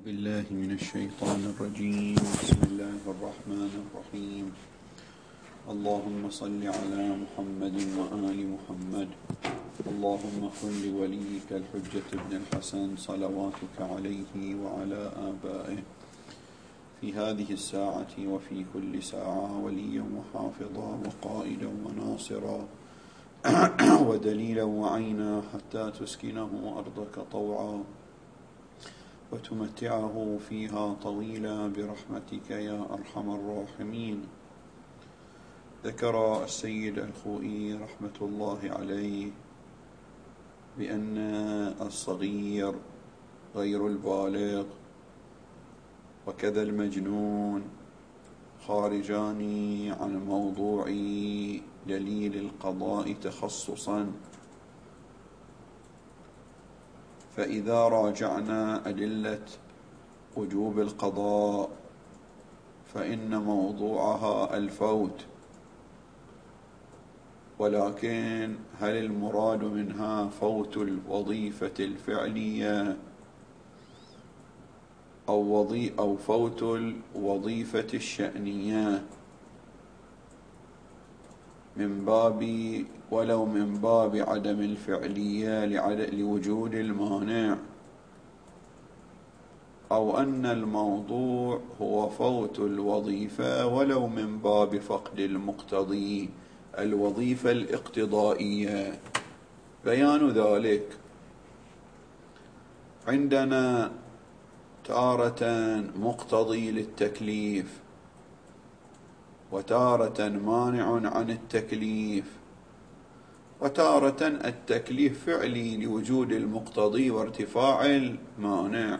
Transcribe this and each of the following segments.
بالله من الشيطان الرجيم. بسم الله الرحمن الرحيم. اللهم صل على محمد وآل محمد. اللهم كن لوليك الحجة ابن الحسن صلواتك عليه وعلى آبائه في هذه الساعة وفي كل ساعة وليا وحافظا وقائدا وناصرا ودليلا وعينا حتى تسكنه أرضك طوعا وتمتعه فيها طويلا برحمتك يا أرحم الراحمين. ذكر السيد الخوئي رحمة الله عليه بأن الصغير غير البالغ وكذا المجنون خارجان عن موضوع دليل القضاء تخصصا، فإذا راجعنا أدلة وجوب القضاء فإن موضوعها الفوت، ولكن هل المراد منها فوت الوظيفة الفعلية أو فوت الوظيفة الشأنية ولو من باب عدم الفعلية لوجود المانع، أو أن الموضوع هو فوت الوظيفة ولو من باب فقد المقتضي الوظيفة الاقتضائية. بيان ذلك: عندنا تارة مقتضي للتكليف وتارة مانع عن التكليف، وتارة التكليف فعلي لوجود المقتضي وارتفاع المانع.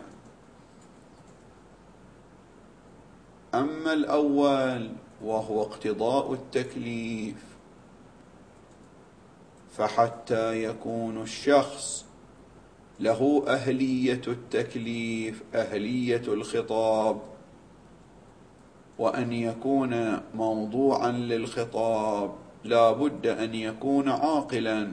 أما الأول وهو اقتضاء التكليف فحتى يكون الشخص له أهلية التكليف أهلية الخطاب، وأن يكون موضوعا للخطاب لا بد أن يكون عاقلا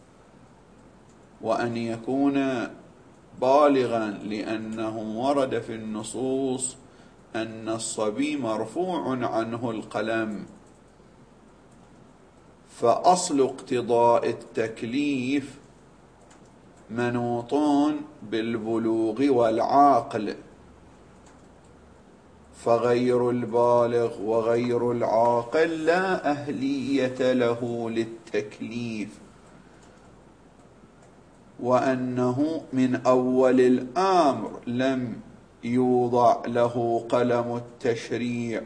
وأن يكون بالغا، لأنه ورد في النصوص أن الصبي مرفوع عنه القلم، فأصل اقتضاء التكليف منوط بالبلوغ والعقل، فغير البالغ وغير العاقل لا أهلية له للتكليف، وأنه من أول الأمر لم يوضع له قلم التشريع،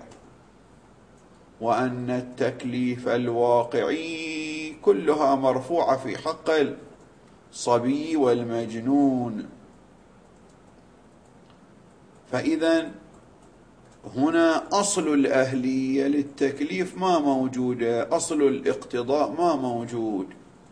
وأن التكليف الواقعي كلها مرفوعة في حق الصبي والمجنون. فإذا هنا أصل الأهلية للتكليف ما موجودة، أصل الاقتضاء ما موجود.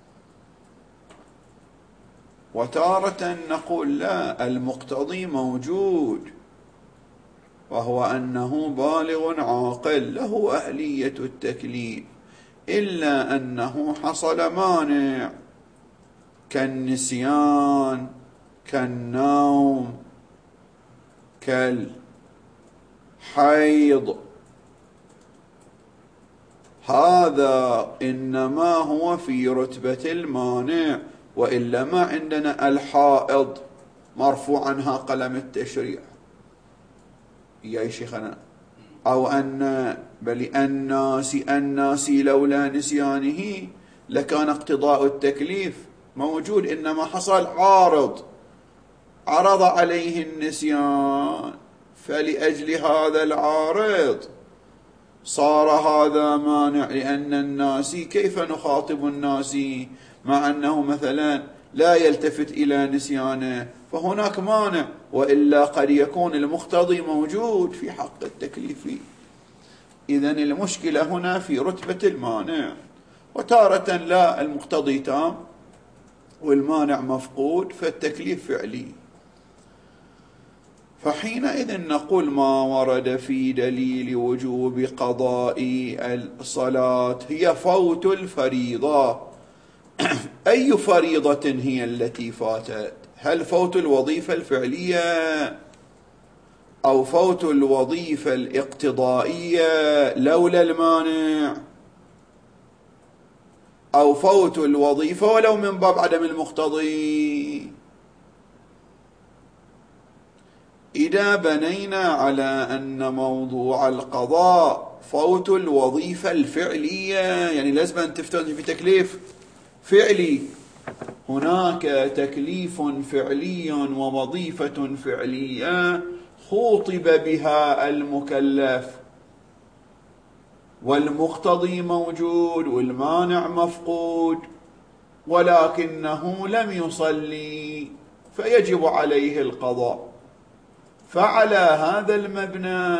وتارة نقول لا، المقتضي موجود، وهو أنه بالغ عاقل له أهلية التكليف، إلا أنه حصل مانع كالنسيان كالنوم كالحيض، هذا إنما هو في رتبة المانع، وإلا ما عندنا الحائض مرفوع عنها قلم التشريع يا شيخنا، أو أن بل الناسي لولا نسيانه لكان اقتضاء التكليف موجود، إنما حصل عرض عليه النسيان، فلأجل هذا العارض صار هذا مانع. لأن الناسي كيف نخاطب الناسي مع أنه مثلا لا يلتفت إلى نسيانه، فهناك مانع، وإلا قد يكون المقتضي موجود في حق التكليفي. إذن المشكلة هنا في رتبة المانع، وتارة لا، المقتضي تام والمانع مفقود فالتكليف فعلي. فحينئذ نقول ما ورد في دليل وجوب قضاء الصلاة هي فوت الفريضة. أي فريضة هي التي فاتت؟ هل فوت الوظيفة الفعلية أو فوت الوظيفة الاقتضائية لولا المانع، أو فوت الوظيفة ولو من باب عدم المقتضي. إذا بنينا على أن موضوع القضاء فوت الوظيفة الفعلية، يعني لازم أن تفترض في تكليف فعلي، هناك تكليف فعلي ووظيفة فعلية خوطب بها المكلف، والمقتضي موجود والمانع مفقود، ولكنه لم يصلي فيجب عليه القضاء. فعلى هذا المبنى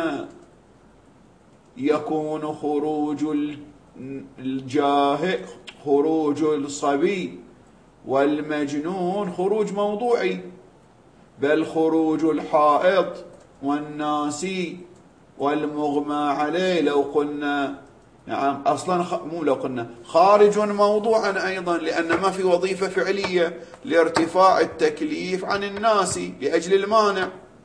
يكون خروج الجاهل، خروج الصبي والمجنون خروج موضوعي، بل خروج الحائض والناسي والمغمى عليه لو قلنا نعم أصلا مو لو قلنا خارج موضوعا أيضا، لأن ما في وظيفة فعلية لارتفاع التكليف عن الناس لأجل المانع.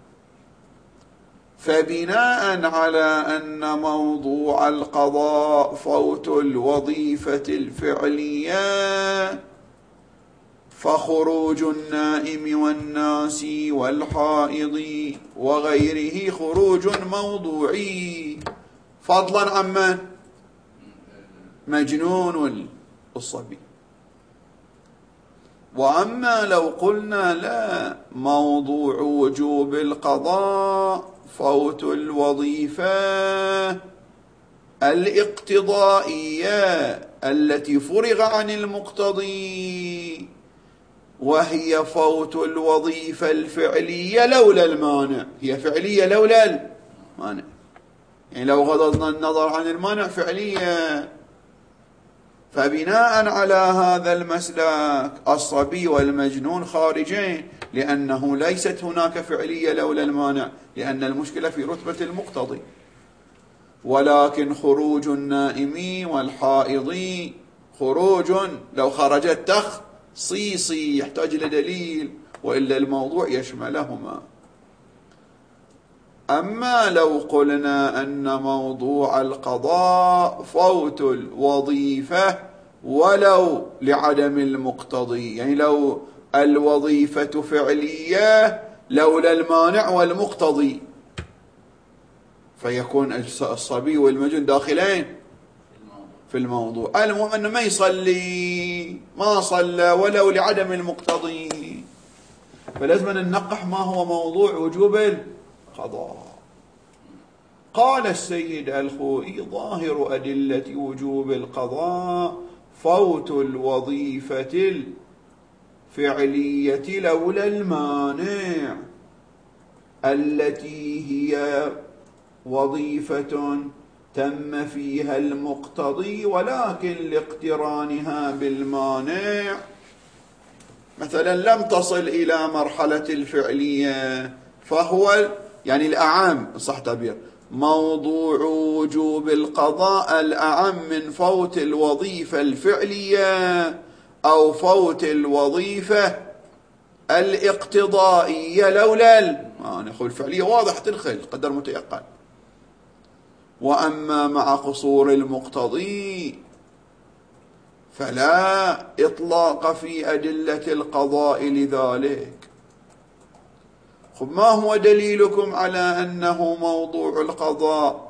فبناء على أن موضوع القضاء فوت الوظيفة الفعلية، فخروج النائم والناس والحائض وغيره خروج موضوعي، فضلا عمن مجنون والصبي. وأما لو قلنا لا، موضوع وجوب القضاء فوت الوظيفة الاقتضائية التي فرغ عن المقتضي، وهي فوت الوظيفة الفعلية لولا المانع، هي فعلية لولا المانع، يعني لو غضضنا النظر عن المانع فعلية. فبناء على هذا المسلك الصبي والمجنون خارجين، لأنه ليست هناك فعلية لولا المانع، لأن المشكلة في رتبة المقتضي. ولكن خروج النائم والحائض خروج لو خرجت تخصيصي يحتاج إلى دليل، وإلا الموضوع يشملهما. أما لو قلنا أن موضوع القضاء فوت الوظيفة ولو لعدم المقتضي، يعني لو الوظيفة فعلية لولا المانع والمقتضي، فيكون الصبي والمجنون داخلين في الموضوع. المهم أنه ما يصلي، ما صلى ولو لعدم المقتضي، فلازم ننقح ما هو موضوع وجوب القضاء. قال السيد الخوئي: ظاهر أدلة وجوب القضاء فوت الوظيفة الفعلية لولا المانع، التي هي وظيفة تم فيها المقتضي ولكن لاقترانها بالمانع. مثلا لم تصل إلى مرحلة الفعلية، فهو يعني الأعم صح تعبير موضوع وجوب القضاء الأعم من فوت الوظيفة الفعلية أو فوت الوظيفة الاقتضائية لولا المانع. الفعلية واضح تدخل قدر متيقن. وأما مع قصور المقتضي فلا إطلاق في أدلة القضاء لذلك. ما هو دليلكم على أنه موضوع القضاء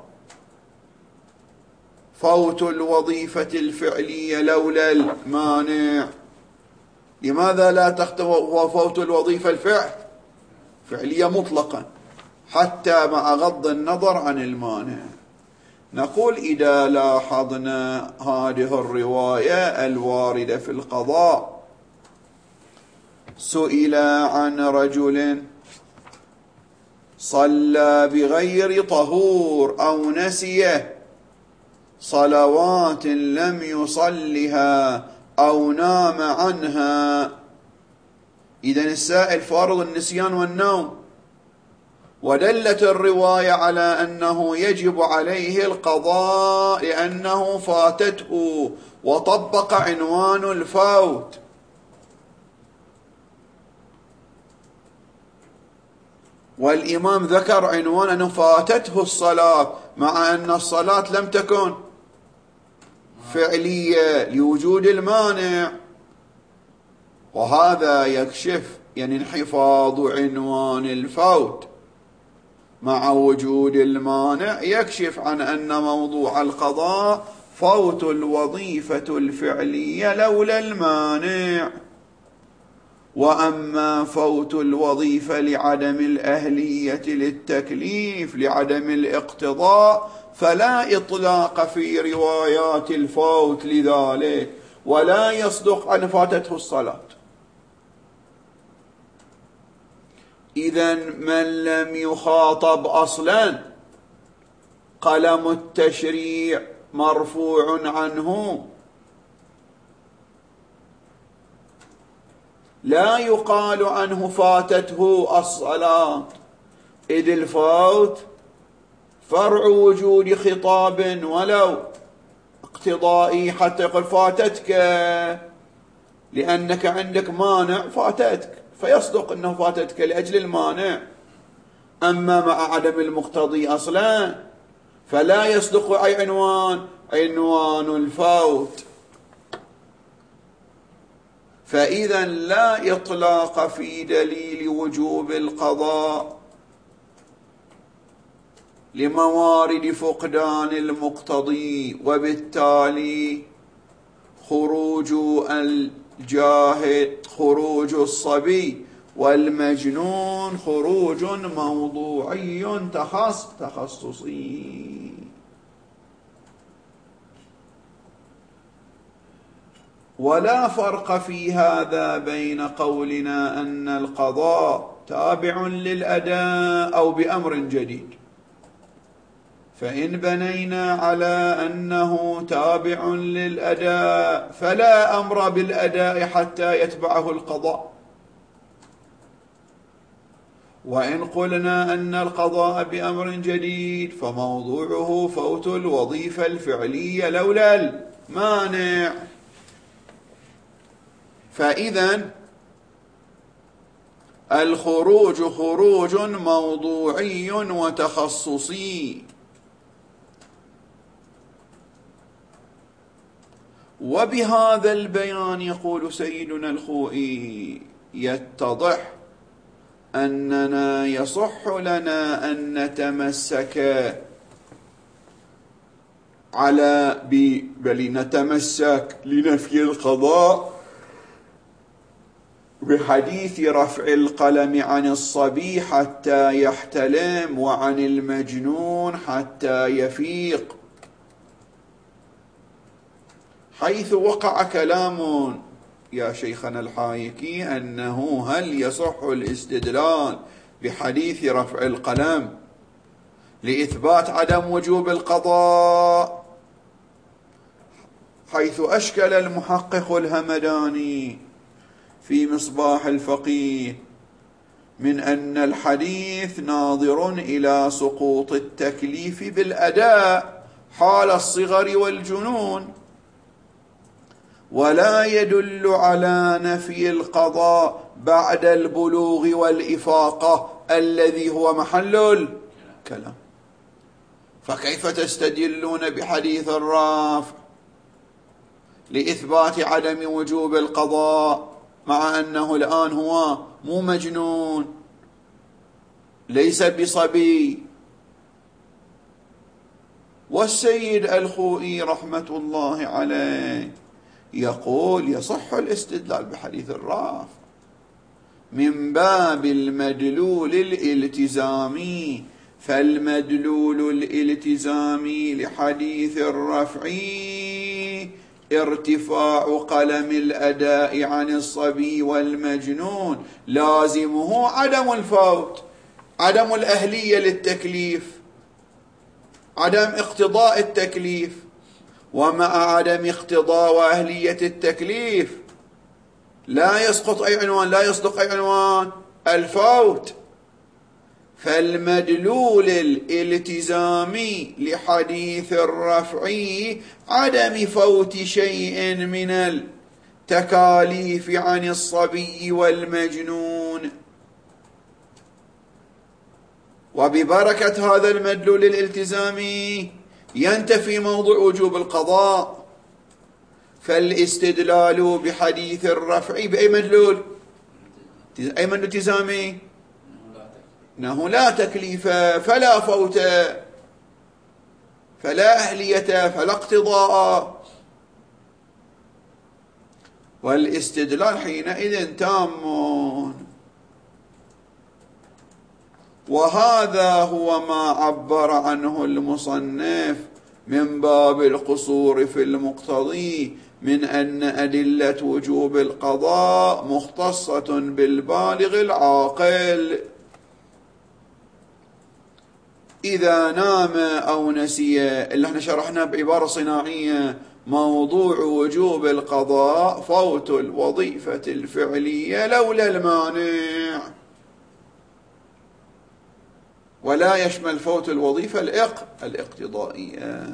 فوت الوظيفة الفعلية لولا المانع؟ لماذا لا تختار فوت الوظيفة الفعلية مطلقا حتى مع غض النظر عن المانع؟ نقول: إذا لاحظنا هذه الرواية الواردة في القضاء، سئل عن رجل صلى بغير طهور أو نسي صلوات لم يصلها أو نام عنها. إذن السائل فارض النسيان والنوم، ودلت الرواية على أنه يجب عليه القضاء لأنه فاتته، وطبق عنوان الفوت. والإمام ذكر عنوان أنه فاتته الصلاة، مع أن الصلاة لم تكن فعلية لوجود المانع، وهذا يكشف يعني انحفاظ عنوان الفوت مع وجود المانع يكشف عن أن موضوع القضاء فوت الوظيفة الفعلية لولا المانع. وأما فوت الوظيفة لعدم الأهلية للتكليف لعدم الاقتضاء فلا إطلاق في روايات الفوت لذلك، ولا يصدق أن فاتته الصلاة. إذن من لم يخاطب أصلا قلم التشريع مرفوع عنه، لا يقال عنه فاتته الصلاة، إذ الفوت فرع وجود خطاب ولو اقتضائي، حتى يقول فاتتك لأنك عندك مانع فاتتك، فيصدق أنه فاتتك لأجل المانع. أما مع عدم المقتضي أصلا فلا يصدق أي عنوان الفوت. فإذا لا إطلاق في دليل وجوب القضاء لموارد فقدان المقتضي، وبالتالي خروج الجاهل خروج الصبي والمجنون خروج موضوعي تخصصي. ولا فرق في هذا بين قولنا أن القضاء تابع للأداء أو بأمر جديد، فإن بنينا على أنه تابع للأداء فلا أمر بالأداء حتى يتبعه القضاء، وإن قلنا أن القضاء بأمر جديد فموضوعه فوت الوظيفة الفعلية لولا المانع. فإذا الخروج خروج موضوعي وتخصصي. وبهذا البيان يقول سيدنا الخوئي يتضح أننا يصح لنا أن نتمسك بل نتمسك لنفي القضاء بحديث رفع القلم عن الصبي حتى يحتلم وعن المجنون حتى يفيق، حيث وقع كلام يا شيخنا الحايكي أنه هل يصح الاستدلال بحديث رفع القلم لإثبات عدم وجوب القضاء، حيث أشكل المحقق الهمداني في مصباح الفقيه من أن الحديث ناظر إلى سقوط التكليف بالأداء حال الصغر والجنون، ولا يدل على نفي القضاء بعد البلوغ والإفاقة الذي هو محل الكلام. فكيف تستدلون بحديث الرافع لإثبات عدم وجوب القضاء مع أنه الآن هو مو مجنون ليس بصبي؟ والسيد الخوئي رحمة الله عليه يقول يصح الاستدلال بحديث الرافع من باب المدلول الالتزامي، فالمدلول الالتزامي لحديث الرفع ارتفاع قلم الأداء عن الصبي والمجنون، لازمه عدم الفوت، عدم الأهلية للتكليف، عدم اقتضاء التكليف. ومع عدم اقتضاء وأهلية التكليف لا يسقط أي عنوان، لا يصدق أي عنوان الفوت. فالمدلول الالتزامي لحديث الرفع عدم فوت شيء من التكاليف عن الصبي والمجنون. وببركة هذا المدلول الالتزامي ينتفي موضوع وجوب القضاء. فالاستدلال بحديث الرفع بأي مدلول؟ أي مدلول التزامي؟ أنه لا تكليف فلا فوت فلا أهلية فلا اقتضاء، والاستدلال حينئذ تام. وهذا هو ما عبر عنه المصنف من باب القصور في المقتضي من أن أدلة وجوب القضاء مختصة بالبالغ العاقل إذا نام أو نسي، اللي احنا شرحنا بعبارة صناعية موضوع وجوب القضاء فوت الوظيفة الفعلية لولا المانع، ولا يشمل فوت الوظيفة الاقتضائية.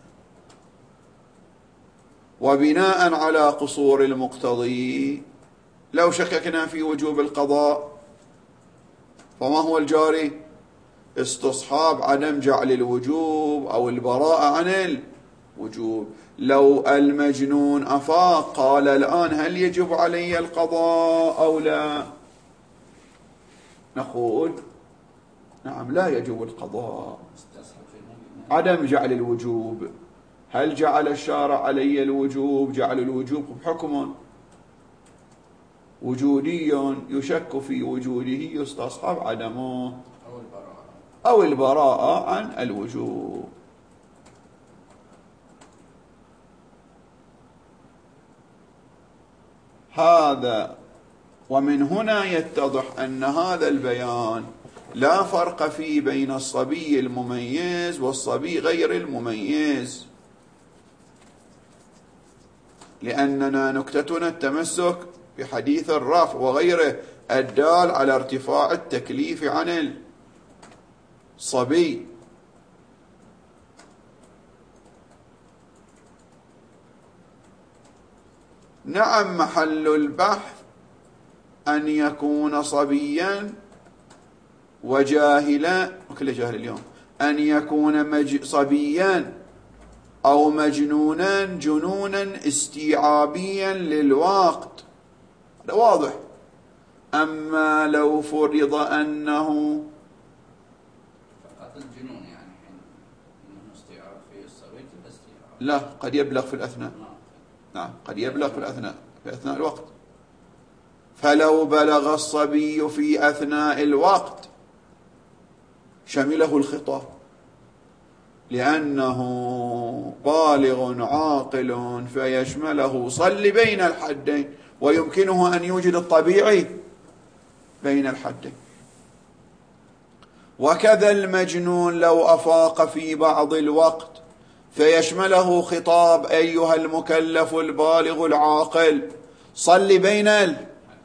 وبناء على قصور المقتضي لو شككنا في وجوب القضاء فما هو الجاري؟ استصحاب عدم جعل الوجوب أو البراءة عن الوجوب. لو المجنون أفاق قال الآن هل يجب علي القضاء أو لا؟ نقول نعم لا يجب القضاء. عدم جعل الوجوب، هل جعل الشارع علي الوجوب؟ جعل الوجوب حكم وجودي يشك في وجوده يستصحب عدمه أو البراءة عن الوجوب. هذا ومن هنا يتضح أن هذا البيان لا فرق فيه بين الصبي المميز والصبي غير المميز، لأننا نكتتنا التمسك بحديث الرفع وغيره الدال على ارتفاع التكليف عن الصبي. نعم محل البحث أن يكون صبيا وجاهلا، وكل جاهل اليوم، أن يكون صبيا أو مجنونا جنونا استيعابيا للوقت، هذا واضح. أما لو فرض أنه فقط الجنون يعني إنه استيعاب في الصبي استيعاب، لا قد يبلغ في الأثناء، نعم قد يبلغ في أثناء الوقت. فلو بلغ الصبي في أثناء الوقت شمله الخطاب، لأنه بالغ عاقل فيشمله صل بين الحدين، ويمكنه أن يوجد الطبيعي بين الحدين. وكذا المجنون لو أفاق في بعض الوقت فيشمله خطاب أيها المكلف البالغ العاقل صل بين الحدين.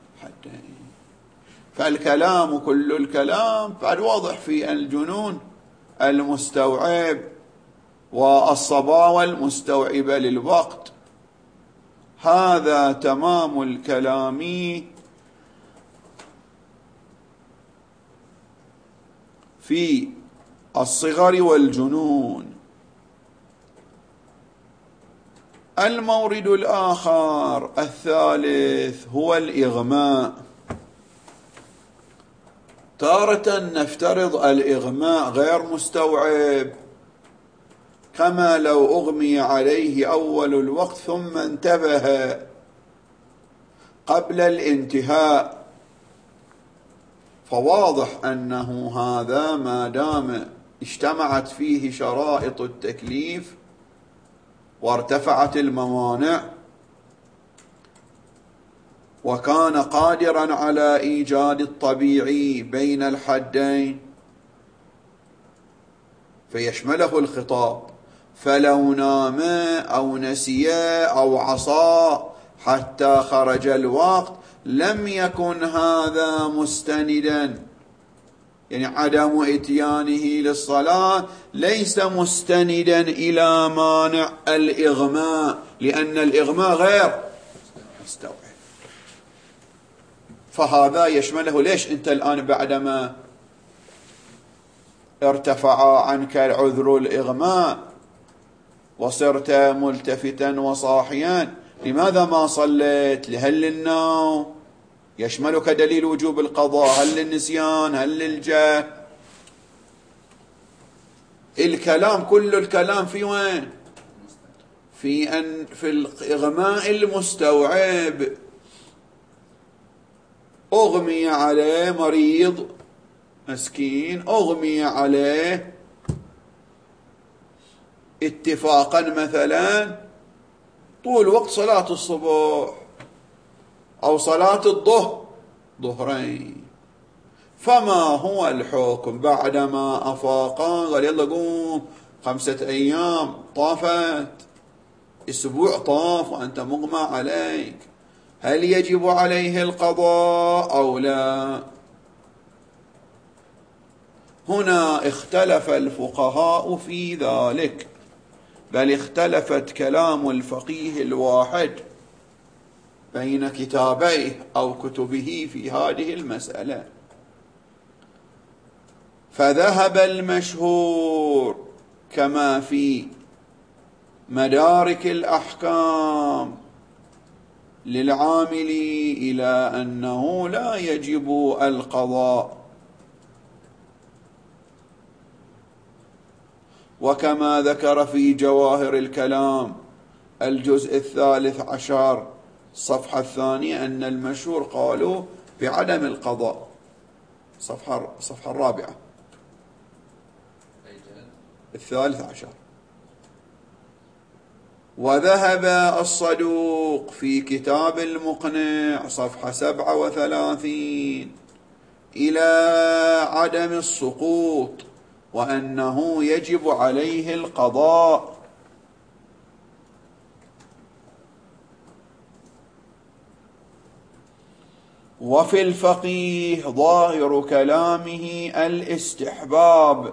فالكلام كل الكلام بعد واضح في الجنون المستوعب والصباوة المستوعبة للوقت. هذا تمام الكلام في الصغر والجنون. المورد الآخر الثالث هو الإغماء. تارة نفترض الإغماء غير مستوعب، كما لو أغمي عليه أول الوقت ثم انتبه قبل الانتهاء، فواضح أنه هذا ما دام اجتمعت فيه شرائط التكليف وارتفعت الموانع وكان قادرا على إيجاد الطبيعي بين الحدين فيشمله الخطاب. فلو نام أو نسي أو عصى حتى خرج الوقت لم يكن هذا مستندا، يعني عدم اتيانه للصلاة ليس مستندا إلى مانع الإغماء، لأن الإغماء غير مستوعب. فهذا يشمله. ليش أنت الآن بعدما ارتفع عنك العذر الإغماء وصرت ملتفتا وصاحيا، لماذا ما صليت؟ هل للنوم؟ يشملك دليل وجوب القضاء؟ هل للنسيان؟ هل للجهل؟ الكلام، كل الكلام في وين؟ في الإغماء المستوعب. أغمي عليه مريض مسكين، أغمي عليه اتفاقا مثلا طول وقت صلاة الصبح أو صلاة الظهر ظهرين، فما هو الحكم بعدما أفاقا؟ قال يلا قوم، 5 أيام طافت، أسبوع طاف وأنت مغمى عليك، هل يجب عليه القضاء أو لا؟ هنا اختلف الفقهاء في ذلك، بل اختلفت كلام الفقيه الواحد بين كتابيه أو كتبه في هذه المسألة. فذهب المشهور كما في مدارك الأحكام للعامل إلى أنه لا يجب القضاء، وكما ذكر في جواهر الكلام الجزء 13 صفحة 2 أن المشهور قالوا بعدم القضاء. صفحة 4 13. وذهب الصدوق في كتاب المقنع صفحة 37 إلى عدم السقوط وأنه يجب عليه القضاء. وفي الفقيه ظاهر كلامه الاستحباب،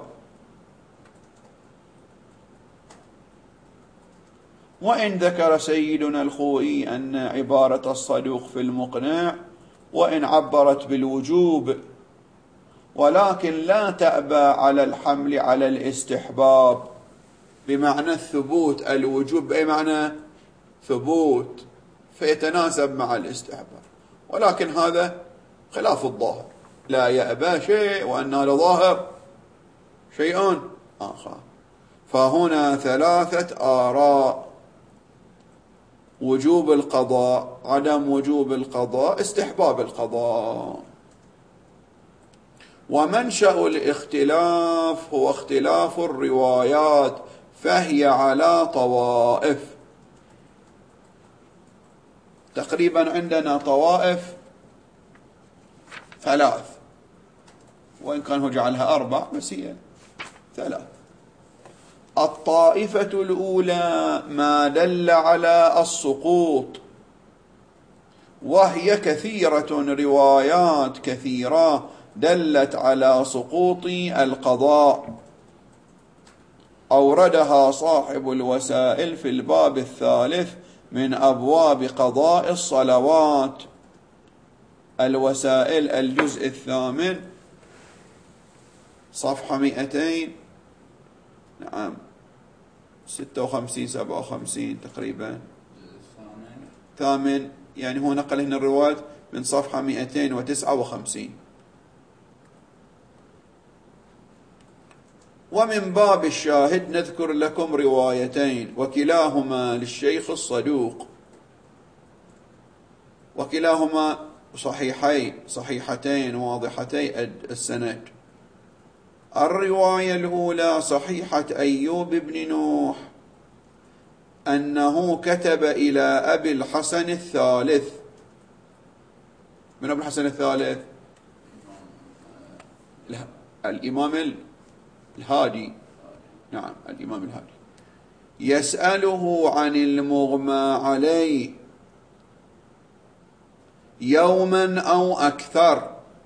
وإن ذكر سيدنا الخوئي أن عبارة الصدوق في المقنع وإن عبرت بالوجوب، ولكن لا تأبى على الحمل على الاستحباب بمعنى الثبوت، الوجوب بأي معنى؟ ثبوت، فيتناسب مع الاستحباب، ولكن هذا خلاف الظاهر، لا يأبى شيء وأنه لظاهر شيء آخر. فهنا 3 آراء: وجوب القضاء، عدم وجوب القضاء، استحباب القضاء. ومنشأ الاختلاف هو اختلاف الروايات، فهي على طوائف. تقريبا عندنا طوائف 3، وإن كان هو جعلها 4 بس هي 3. الطائفة الأولى ما دل على السقوط، وهي كثيرة، روايات كثيرة دلت على سقوط القضاء، أوردها صاحب الوسائل في الباب 3 من أبواب قضاء الصلوات، الوسائل الجزء 8 صفحة 200 نعم 56 57 تقريبا 8، يعني هو نقل هنا الروايات من صفحة 259. ومن باب الشاهد نذكر لكم روايتين، وكلاهما للشيخ الصدوق، وكلاهما صحيحتين واضحتي السند. الرواية الأولى صحيحة أيوب بن نوح أنه كتب إلى أبي الحسن الثالث. من أبي الحسن الثالث؟ الإمام الهادي، نعم الإمام الهادي، يسأله عن المغمى عليه يوما أو أكثر،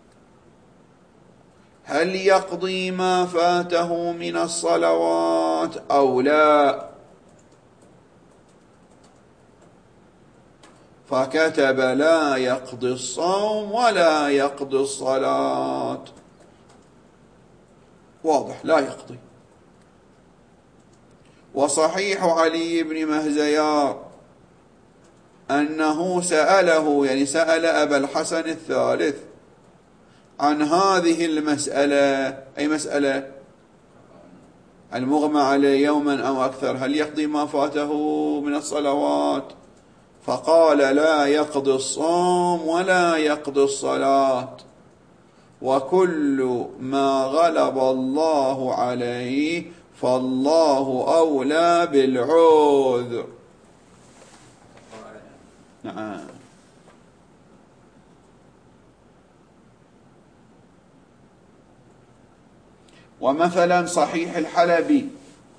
هل يقضي ما فاته من الصلوات أو لا؟ فكتب لا يقضي الصوم ولا يقضي الصلاة. واضح لا يقضي. وصحيح علي بن مهزيار أنه سأله، يعني سأل أبا الحسن الثالث عن هذه المسألة، أي مسألة؟ المغمى عليه يوما أو أكثر هل يقضي ما فاته من الصلوات؟ فقال لا يقضي الصوم ولا يقضي الصلاة، وكل ما غلب الله عليه فالله أولى بالعذر. نعم. ومثلا صحيح الحلبي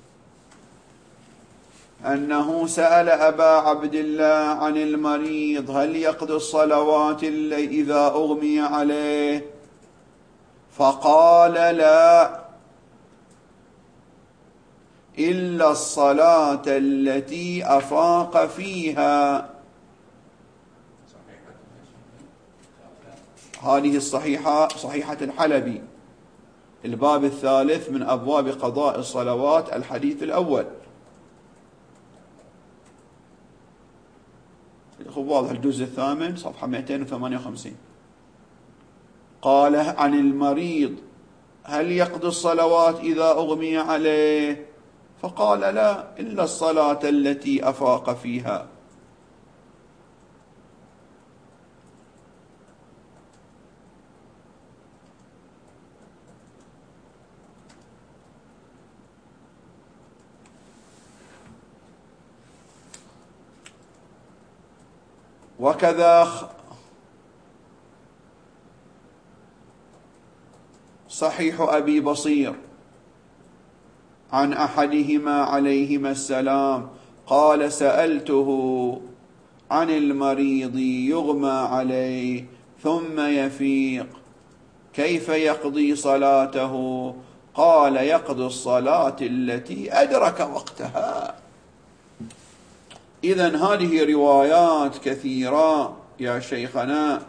أنه سأل أبا عبد الله عن المريض هل يقضي الصلوات إذا أغمي عليه؟ فقال لا، إلا الصلاة التي أفاق فيها. هذه الصحيحة صحيحة الحلبي، الباب الثالث من أبواب قضاء الصلوات، الحديث الأول. واضح، الجزء الثامن صفحة 258. قال عن المريض هل يقضي الصلوات إذا أغمي عليه؟ فقال لا، إلا الصلاة التي أفاق فيها. وكذا صحيح أبي بصير عن أحدهما عليهما السلام قال سألته عن المريض يغمى عليه ثم يفيق كيف يقضي صلاته؟ قال يقضي الصلاة التي أدرك وقتها. إذن هذه روايات كثيرة يا شيخنا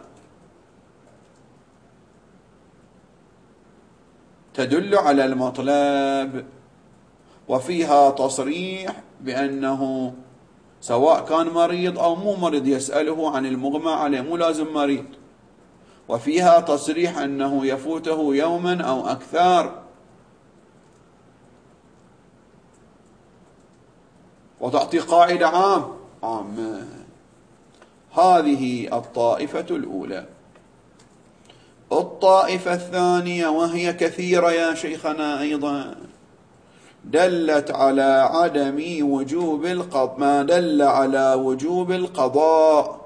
تدل على المطلب، وفيها تصريح بأنه سواء كان مريض أو مو مريض يسأله عن المغمى عليه، مو لازم مريض. وفيها تصريح أنه يفوته يوما أو أكثر. وتعطي قاعدة عامة. هذه الطائفة الأولى. الطائفة الثانية وهي كثيرة يا شيخنا أيضا، دلت على عدم وجوب القضاء، ما دل على وجوب القضاء،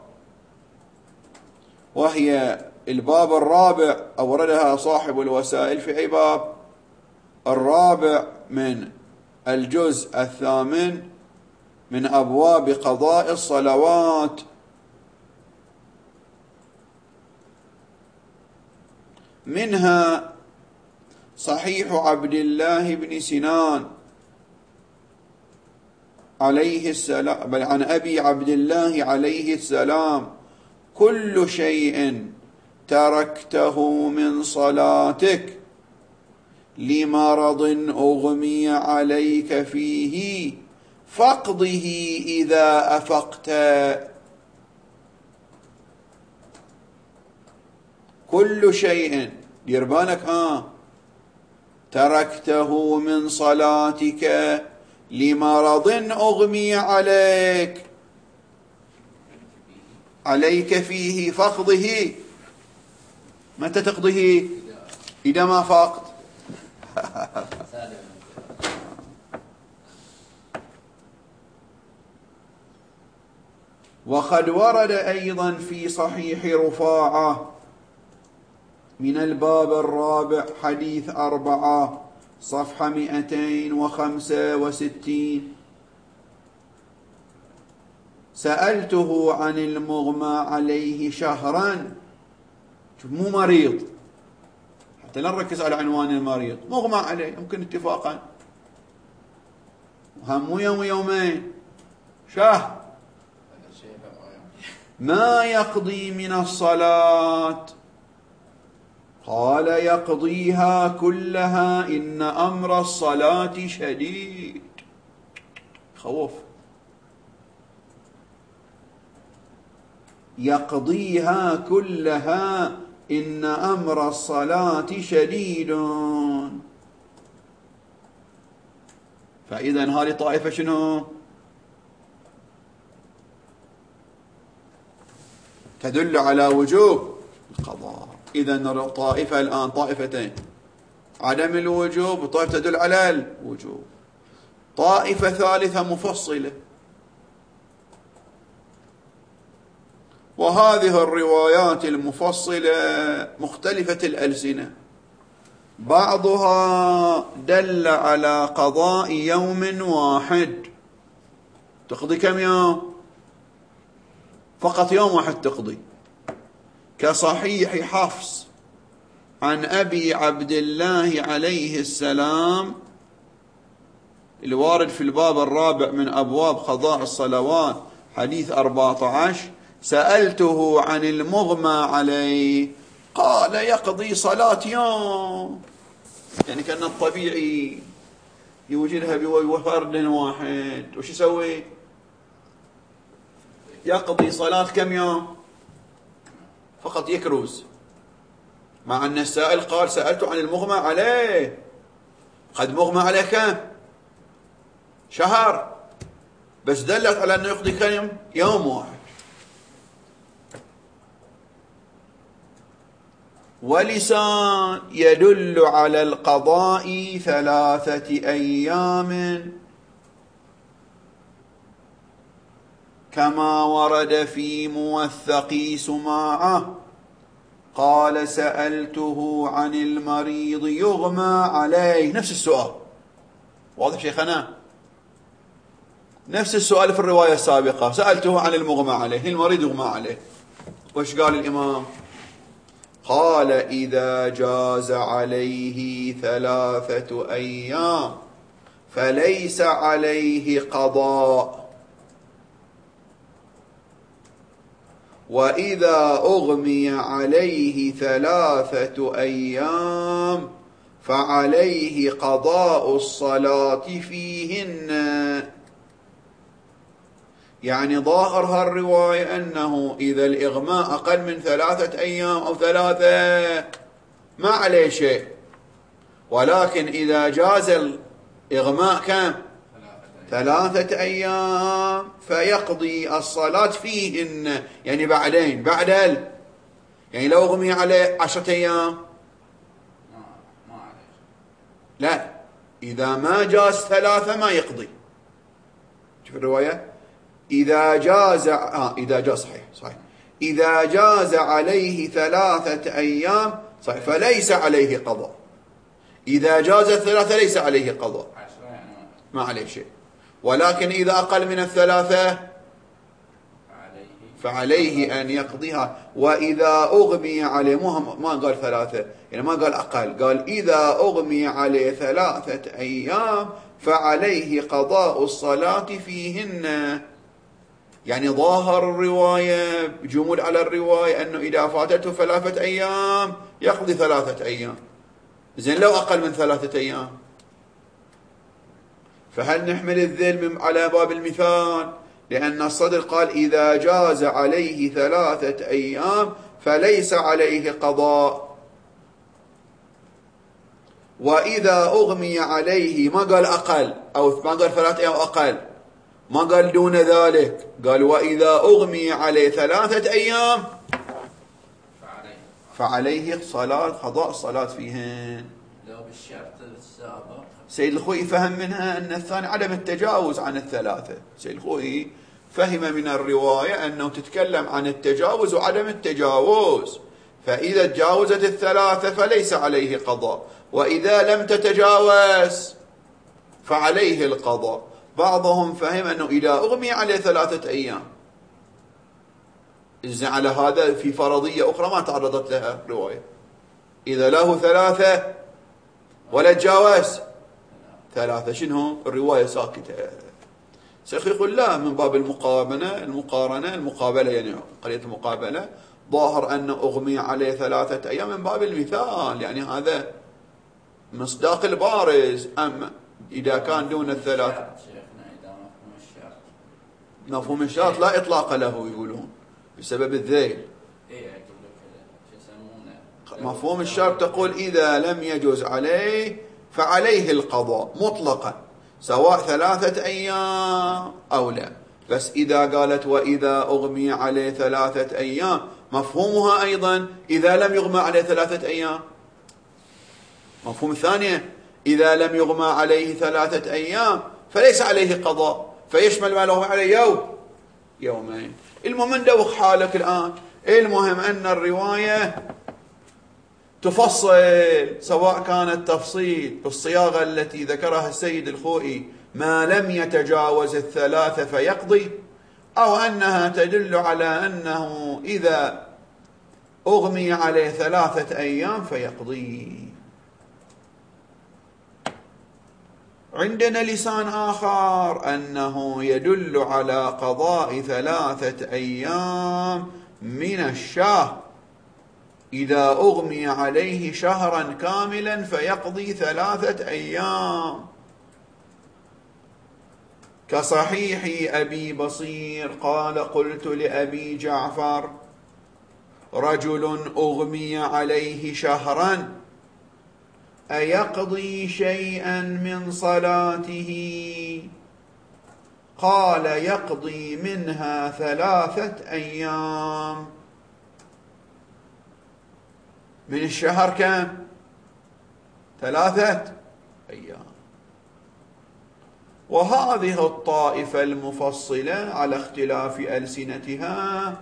وهي الباب الرابع أوردها صاحب الوسائل في أي باب؟ الرابع من الجزء الثامن من أبواب قضاء الصلوات. منها صحيح عبد الله بن سنان عليه السلام، بل عن أبي عبد الله عليه السلام كل شيء تركته من صلاتك لمرض أغمي عليك فيه فاقضه إذا أفقت. كل شيء دير بالك تركته من صلاتك لمرض أغمي عليك فيه فاقضه. متى تقضيه؟ إذا ما فقت. وقد ورد أيضا في صحيح رفاعة من الباب الرابع حديث 4 صفحة 265 سألته عن المغمى عليه شهرا. شوف، مو مريض، حتى لا نركز على عنوان المريض، مغمى عليه يمكن اتفاقا، هم يوم يومين شهر ما يقضي من الصلاة. قال يقضيها كلها إن أمر الصلاة شديد. خوف. يقضيها كلها إن أمر الصلاة شديد. فإذا هذه طائفة شنو؟ تدل على وجوب القضاء. إذا طائفة الآن طائفتين، عدم الوجوب، وطائفة تدل على الوجوب. طائفة ثالثة مفصلة، وهذه الروايات المفصلة مختلفة الألسنة، بعضها دل على قضاء يوم واحد. تقضي كم يوم؟ فقط يوم واحد تقضي، كصحيح حفص عن أبي عبد الله عليه السلام الوارد في الباب الرابع من أبواب قضاء الصلوات، حديث 14: سألته عن المغمى عليه قال يقضي صلاة يوم. يعني كان الطبيعي يوجدها بفرد واحد، وش يسوي؟ يقضي صلاة كم يوم؟ فقط يكروز. مع أن السائل قال سألته عن المغمى عليه، قد مغمى عليه كم؟ شهر، بس دلت على أنه يقضي كم؟ يوم واحد. ولسان يدل على القضاء 3 أيام كما ورد في موثق سماعة قال سألته عن المريض يغمى عليه. نفس السؤال، واضح شيخنا؟ نفس السؤال في الرواية السابقة، سألته عن المغمى عليه، المريض يغمى عليه. وش قال الإمام؟ قال إذا جاز عليه 3 أيام فليس عليه قضاء، وإذا أغمي عليه 3 أيام فعليه قضاء الصلاة فيهن. يعني ظاهر هالرواية أنه إذا الإغماء أقل من 3 أيام أو 3 ما عليه شيء، ولكن إذا جاز الإغماء كم؟ 3 أيام فيقضي الصلاة فيهن. يعني بعدين بعد يعني لو أغمي عليه 10 أيام ما عليه. لا، إذا ما جاز 3 ما يقضي. شوف الرواية، إذا جاز إذا جاز صحيح إذا جاز عليه 3 أيام صحيح فليس عليه قضاء. إذا جاز 3 ليس عليه قضاء، ما عليه شيء. ولكن إذا أقل من 3 فعليه أن يقضيها. وإذا أغمي عليه، ما قال 3، يعني ما قال أقل، قال إذا أغمي عليه 3 أيام فعليه قضاء الصلاة فيهن. يعني ظاهر الرواية جمود على الرواية أنه إذا فاتته 3 أيام يقضي 3 أيام. زين لو أقل من 3 أيام، فهل نحمل الذيل على باب المثال؟ لأن الصدر قال إذا جاز عليه 3 أيام فليس عليه قضاء، وإذا أغمي عليه ما قال أقل، أو ما قال 3 أيام أقل، ما قال دون ذلك، قال وإذا أغمي عليه 3 أيام فعليه قضاء الصلاة فيهن. لو بالشرط السابق سيد الخوئي فهم منها أن الثاني عدم التجاوز عن 3. سيد الخوئي فهم من الرواية أنه تتكلم عن التجاوز وعدم التجاوز، فإذا تجاوزت 3 فليس عليه قضاء، وإذا لم تتجاوز فعليه القضاء. بعضهم فهم أنه إذا أغمي عليه 3 أيام، إذن على هذا في فرضية أخرى ما تعرضت لها الرواية، إذا له 3 ولا تجاوز 3 شنو؟ الرواية ساكتة. سيخ يقول لا، من باب المقارنة، يعني قضية المقابلة، ظاهر أن أغمي عليه 3 أيام من باب المثال، يعني هذا مصداق البارز. أما إذا كان دون الثلاثة مفهوم الشرط لا إطلاق له يقولون بسبب الذيل. مفهوم الشرط تقول إذا لم يجوز عليه فعليه القضاء مطلقا سواء 3 أيام أو لا. بس إذا قالت وإذا أغمي عليه 3 أيام مفهومها أيضا إذا لم يغمى عليه 3 أيام. مفهوم الثانية إذا لم يغمى عليه 3 أيام فليس عليه قضاء، فيشمل ما له عليه يومين. المهم ندوخ حالك الآن. المهم أن الرواية تفصل، سواء كان التفصيل بالصياغة التي ذكرها السيد الخوئي ما لم يتجاوز 3 فيقضي، أو أنها تدل على أنه إذا أغمي عليه 3 أيام فيقضي. عندنا لسان آخر أنه يدل على قضاء 3 أيام من الشهر، إذا أغمي عليه شهرا كاملا فيقضي 3 أيام، كصحيح أبي بصير قال قلت لأبي جعفر رجل أغمي عليه شهرا أيقضي شيئا من صلاته؟ قال يقضي منها 3 أيام. من الشهر كم؟ 3 أيام. وهذه الطائفة المفصلة على اختلاف ألسنتها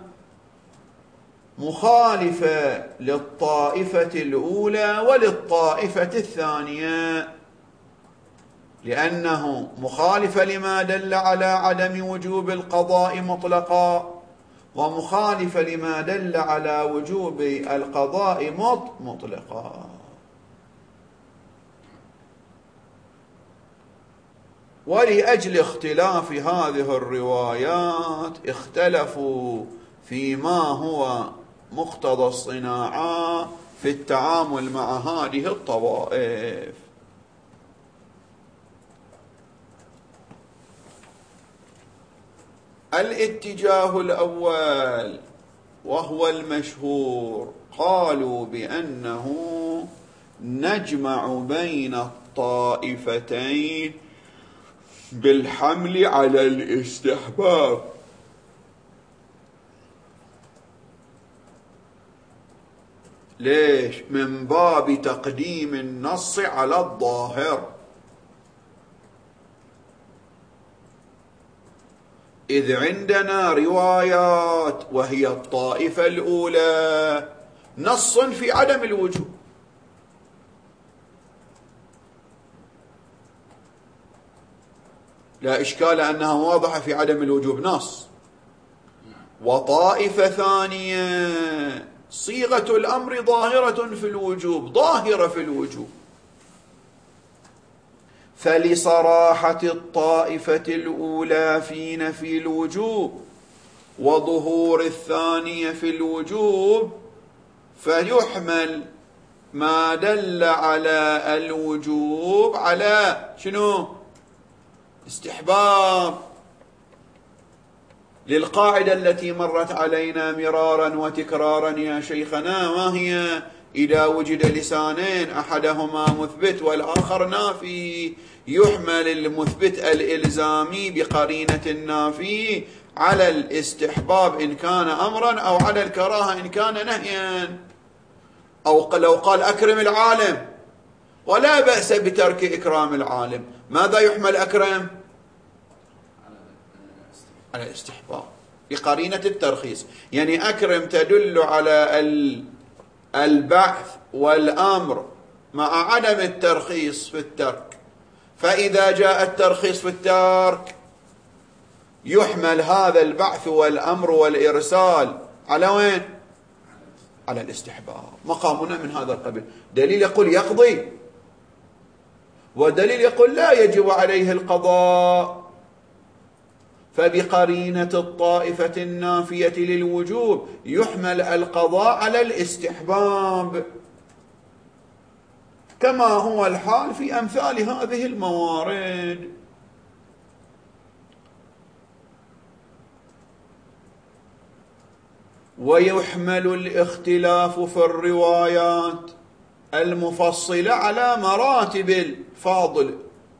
مخالفة للطائفة الأولى وللطائفة الثانية، لأنه مخالفة لما دل على عدم وجوب القضاء مطلقا، ومخالفة لما دل على وجوب القضاء مطلقا. ولأجل اختلاف هذه الروايات اختلفوا فيما هو مقتضى الصناعة في التعامل مع هذه الطوائف. الاتجاه الأول وهو المشهور قالوا بأنه نجمع بين الطائفتين بالحمل على الاستحباب. ليش؟ من باب تقديم النص على الظاهر، إذ عندنا روايات وهي الطائفة الأولى نص في عدم الوجوب، لا إشكال أنها واضحة في عدم الوجوب نص، وطائفة ثانية صيغة الأمر ظاهرة في الوجوب، ظاهرة في الوجوب، فلصراحة الطائفة الأولى في نفي الوجوب وظهور الثانية في الوجوب فيحمل ما دل على الوجوب على شنو؟ استحباب، للقاعدة التي مرت علينا مرارا وتكرارا يا شيخنا، ما هي؟ إذا وجد لسانين أحدهما مثبت والآخر نافي يحمل المثبت الإلزامي بقرينة النافي على الاستحباب إن كان أمرا، أو على الكراهة إن كان نهيا. أو لو قال أكرم العالم ولا بأس بترك إكرام العالم، ماذا يحمل أكرم؟ على الاستحباب بقرينة الترخيص، يعني أكرم تدل على البعث والأمر مع عدم الترخيص في الترك، فإذا جاء الترخيص في الترك يحمل هذا البعث والأمر والإرسال على وين؟ على الاستحباب. مقامنا من هذا القبيل. دليل يقول يقضي، ودليل يقول لا يجب عليه القضاء. فبقرينة الطائفة النافية للوجوب يحمل القضاء على الاستحباب، كما هو الحال في أمثال هذه الموارد. ويحمل الاختلاف في الروايات المفصلة على مراتب الفاضل،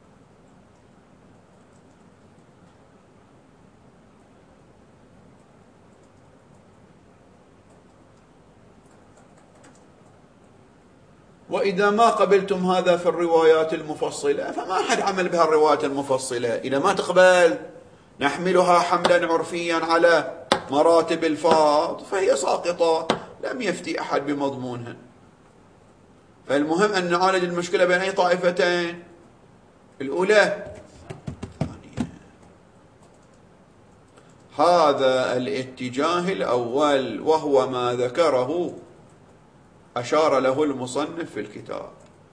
وإذا ما قبلتم هذا في الروايات المفصلة فما أحد عمل بها الروايات المفصلة. إذا ما تقبل نحملها حملا عرفيا على مراتب الفاض فهي ساقطة، لم يفتي أحد بمضمونها. فالمهم أن نعالج المشكلة بين أي طائفتين؟ الأولى هذا الاتجاه الأول، وهو ما ذكره أشار له المصنف في الكتاب.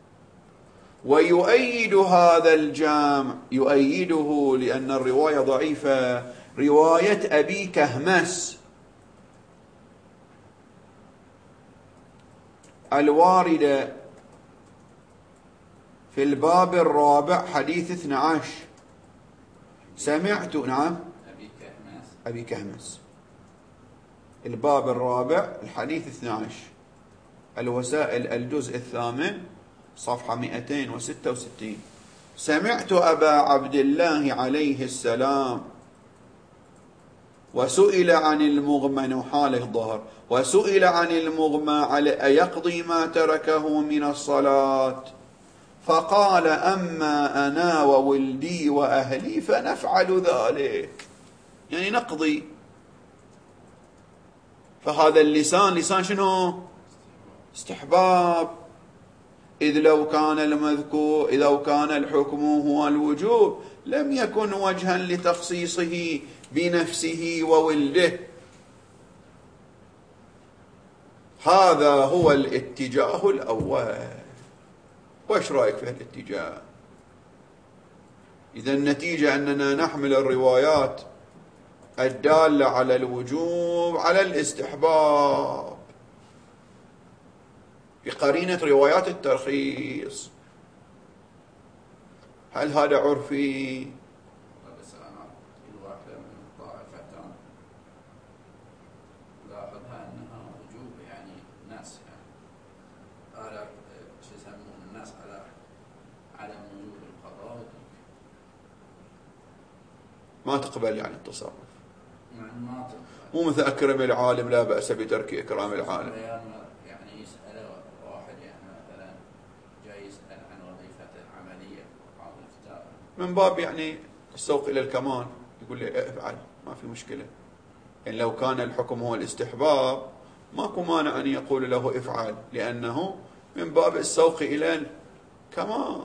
ويؤيد هذا الجامع، يؤيده لأن الرواية ضعيفة، رواية أبي كهمس الواردة في الباب الرابع حديث 12. سمعت، نعم، أبي كهمس الباب الرابع الحديث 12، الوسائل الجزء الثامن صفحة 266. سمعت أبا عبد الله عليه السلام وسئل عن المغمى، حال الظهر، وسئل عن المغمى على أيقضي ما تركه من الصلاة، فقال أما أنا وولدي وأهلي فنفعل ذلك، يعني نقضي. فهذا اللسان لسان شنو؟ استحباب. إذ لو كان المذكور، إذا لو كان الحكم هو الوجوب لم يكن وجها لتخصيصه بنفسه وولده. هذا هو الاتجاه الأول. وإيش رأيك في الاتجاه؟ إذا النتيجة أننا نحمل الروايات الدالة على الوجوب على الاستحباب بقرينة روايات الترخيص. هل هذا عرفي؟ بس أنا الواحدة من الطائفتان لاحظها أنها وجوب، يعني الناس على شو يسمون الناس على عدم وجوب القضاء. ما تقبل يعني التصرف، يعني ما تقبل. مو مثل أكرم العالم لا بأس بترك إكرام العالم. يعني يسأل واحد، يعني مثلا جاي يسأل عن وظيفة عملية بعض الكتاب من باب يعني السوق إلى الكمال، يقول لي افعل ما في مشكلة. يعني لو كان الحكم هو الاستحباب ماكو مانع أن يقول له افعل، لأنه من باب السوق إلى الكمال.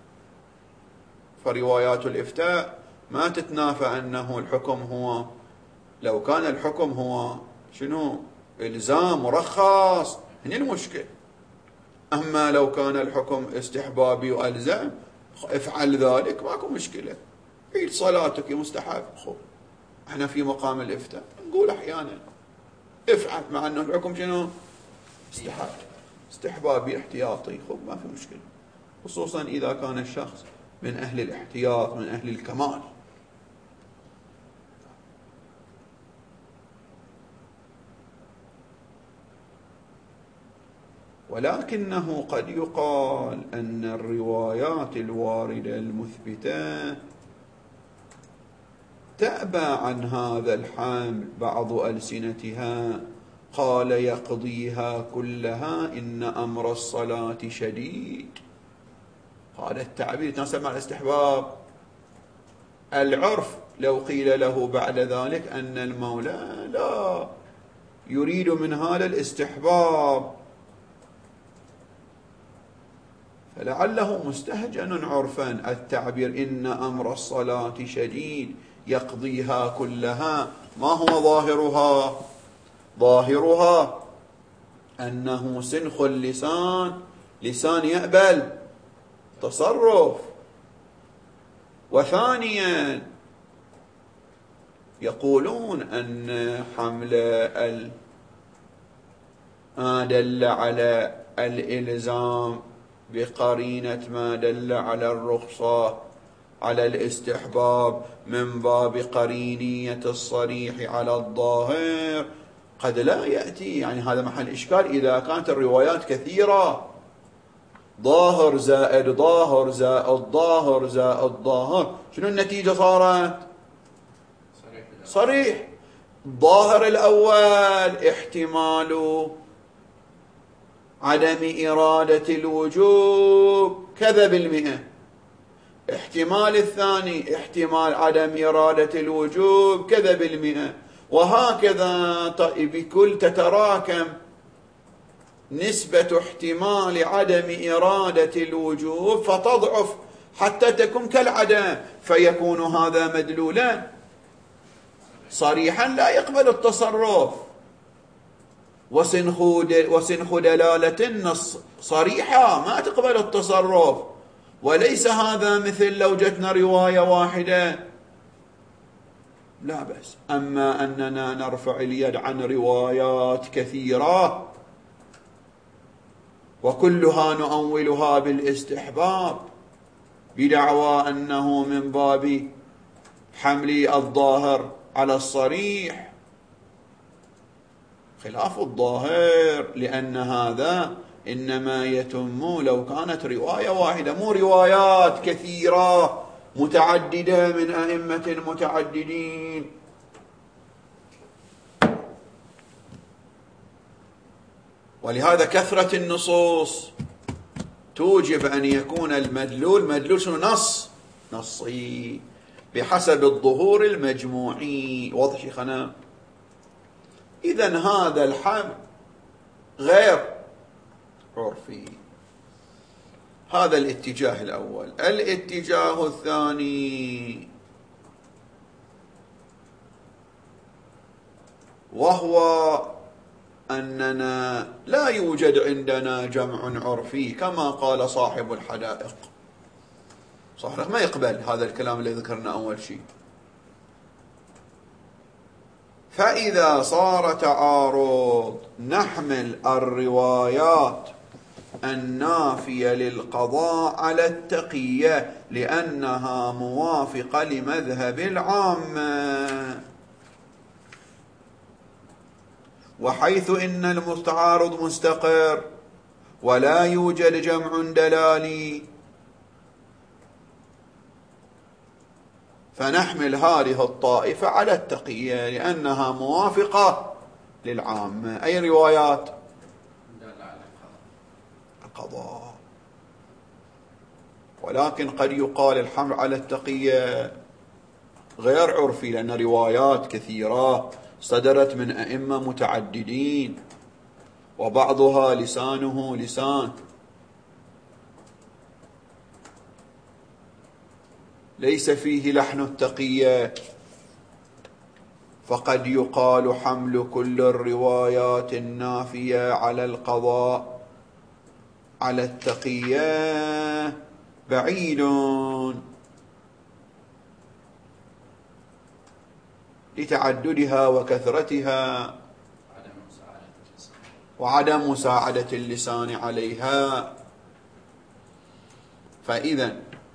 فروايات الإفتاء ما تتنافى أنه الحكم هو، لو كان الحكم هو شنو؟ إلزام مرخص، هنا المشكلة. أما لو كان الحكم استحبابي وألزم افعل ذلك ماكو مشكلة، عيد صلاتك مستحب. خب احنا في مقام الإفتاء نقول أحيانا افعل، مع أنه الحكم شنو؟ استحبابي احتياطي، خب ما في مشكلة، خصوصا إذا كان الشخص من أهل الاحتياط من أهل الكمال. ولكنه قد يقال أن الروايات الواردة المثبتة تأبى عن هذا الحمل بعض ألسنتها، قال يقضيها كلها إن أمر الصلاة شديد. هذا التعبير يتناسب مع الاستحباب. العرف لو قيل له بعد ذلك أن المولى لا يريد من هذا الاستحباب، فلعله مستهجن عرفا التعبير إن أمر الصلاة شديد يقضيها كلها. ما هو ظاهرها؟ ظاهرها أنه سنخ اللسان، لسان يقبل تصرف. وثانيا يقولون أن حمل ما دل على الإلزام بقرينة ما دل على الرخصة على الاستحباب من باب قرينية الصريح على الظاهر قد لا يأتي، يعني هذا محل إشكال إذا كانت الروايات كثيرة، ظاهر زائد ظاهر زائد ظاهر زائد ظاهر، شنو النتيجة صارت؟ صريح. الظاهر الأول احتمال عدم إرادة الوجوب كذا بالمئة، احتمال الثاني احتمال عدم إرادة الوجوب كذا بالمئة، وهكذا بكل تتراكم نسبة احتمال عدم إرادة الوجوب فتضعف حتى تكون كالعدم، فيكون هذا مدلولا صريحا لا يقبل التصرف، وسنخ دلالة النص صريحة ما تقبل التصرف. وليس هذا مثل لو جتنا رواية واحدة لا بأس. أما أننا نرفع اليد عن روايات كثيرة وكلها نؤولها بالاستحباب بدعوى أنه من باب حمل الظاهر على الصريح، خلاف الظاهر، لأن هذا إنما يتم لو كانت رواية واحدة، مو روايات كثيرة متعددة من أئمة متعددين. ولهذا كثرة النصوص توجب أن يكون المدلول شنو؟ نصي بحسب الظهور المجموعي. واضح شيخنا؟ إذن هذا الحمل غير عرفي. هذا الاتجاه الأول. الاتجاه الثاني وهو أننا لا يوجد عندنا جمع عرفي كما قال صاحب الحدائق. صاحب ما يقبل هذا الكلام اللي ذكرنا أول شيء. فإذا صار تعارض نحمل الروايات النافية للقضاء على التقية لأنها موافقة لمذهب العامة، وحيث إن المتعارض مستقر ولا يوجد جمع دلالي فنحمل هذه الطائفة على التقية لأنها موافقة للعامة. أي روايات؟ القضاء. ولكن قد يقال الحمل على التقية غير عرفي لأن روايات كثيرة صدرت من أئمة متعددين وبعضها لسانه لسان ليس فيه لحن التقية، فقد يقال حمل كل الروايات النافية على القضاء على التقية بعيد لتعددها وكثرتها وعدم مساعدة اللسان عليها. فإذا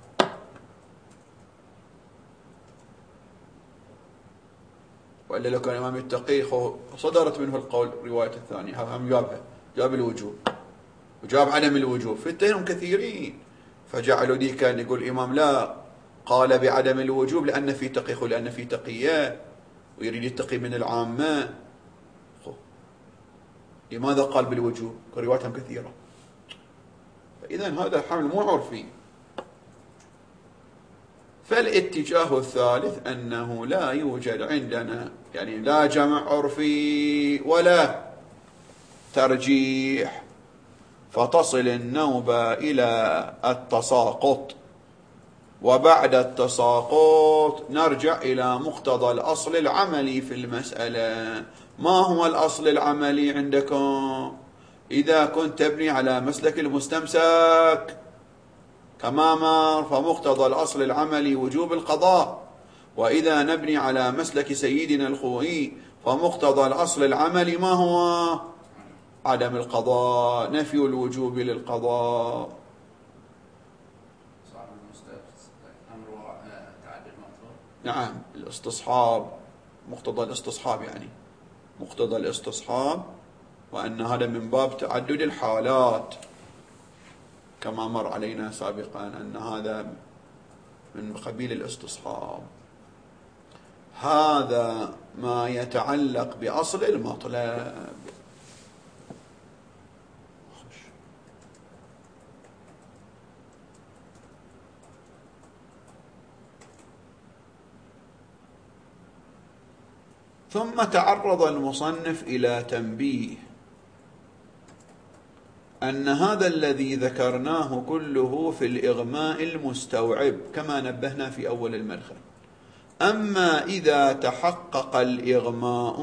وإلا لو كان الإمام التقي صدرت منه القول الرواية الثانية هم جاب الوجوب وجاب عدم الوجوب، فتهم كثيرين فجعلوا دي كان يقول الإمام لا قال بعدم الوجوب لأن في تقي لأن في تقية ويريد يتقي من العامة. لماذا قال بالوجوب؟ رواياتهم كثيرة. فإذا هذا الحمل مو عرفي. فالاتجاه الثالث أنه لا يوجد عندنا يعني لا جمع عرفي ولا ترجيح، فتصل النوبة إلى التساقط، وبعد التساقط نرجع إلى مقتضى الأصل العملي في المسألة. ما هو الأصل العملي عندكم إذا كنت تبني على مسلك المستمسك كما مر؟ فمقتضى الأصل العملي وجوب القضاء، وإذا نبني على مسلك سيدنا الخوئي فمقتضى الأصل العملي ما هو؟ عدم القضاء، نفي الوجوب للقضاء. أمر تعدد المطلوب. نعم، الاستصحاب، مقتضى الاستصحاب، يعني مقتضى الاستصحاب، وأن هذا من باب تعدد الحالات كما مر علينا سابقا أن هذا من قبيل الاستصحاب. هذا ما يتعلق بأصل المطلب. ثم تعرض المصنف إلى تنبيه أن هذا الذي ذكرناه كله في الإغماء المستوعب كما نبهنا في أول المدخل. أما إذا تحقق الإغماء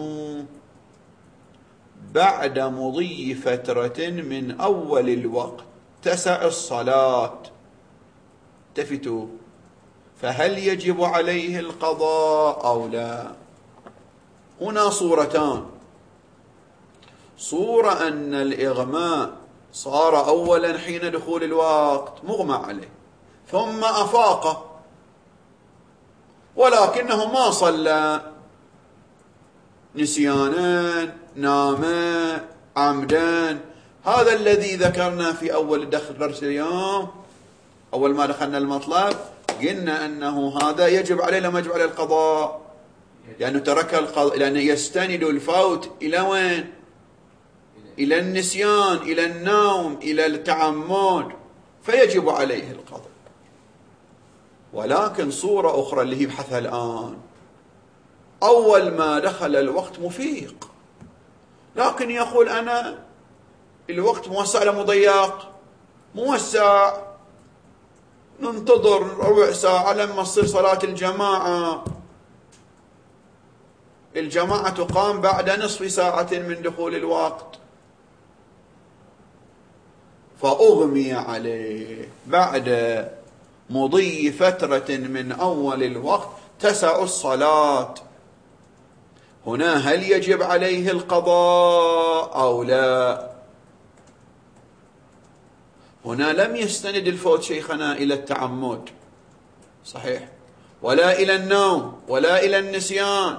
بعد مضي فترة من أول الوقت تسع الصلاة، التفتوا، فهل يجب عليه القضاء أو لا؟ هنا صورتان: صورة أن الإغماء صار أولا حين دخول الوقت مغمى عليه، ثم أفاق ولكنه ما صلى، نسيانا، نام، عمدا. هذا الذي ذكرنا في أول درس اليوم، أول ما دخلنا المطلب قلنا أنه هذا يجب عليه لما يجب عليه القضاء، لأنه ترك القضاء، لأنه يستند الفوت إلى وين؟ إلى النسيان، إلى النوم، إلى التعمد، فيجب عليه القضاء. ولكن صورة أخرى اللي هي بحثها الآن، أول ما دخل الوقت مفيق، لكن يقول أنا الوقت موسع لمضيق، موسع، ننتظر ربع ساعة لما تصير صلاة الجماعة. الجماعة تقام بعد نصف ساعة من دخول الوقت، فأغمي عليه بعد مضي فترة من أول الوقت تسع الصلاة. هنا هل يجب عليه القضاء أو لا؟ هنا لم يستند الفوت شيخنا إلى التعمد، صحيح، ولا إلى النوم، ولا إلى النسيان،